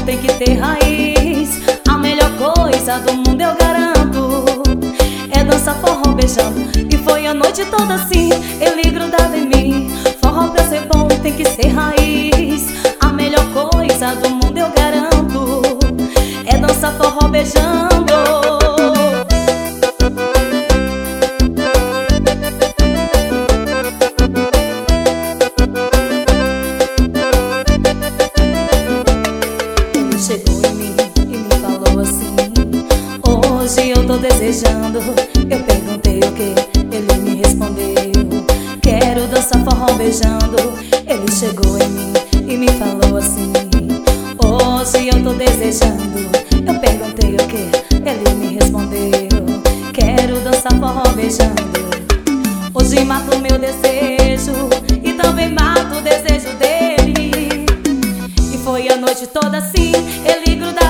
tem que ter raiz. A melhor coisa do mundo eu garanto é dançar forró beijando. E foi a noite toda assim, ele grudava em mim. Forró pra ser bom tem que ser raiz. A melhor coisa do mundo eu garanto é dançar forró beijando. Chegou em mim e me falou assim: hoje eu tô desejando. Eu perguntei o que, ele me respondeu: quero dançar forró beijando. Ele chegou em mim e me falou assim: hoje eu tô desejando. Eu perguntei o que, ele me respondeu: quero dançar forró beijando. Hoje mato o meu desejo e também mato o desejo dele. E foi a noite toda assim, ele gruda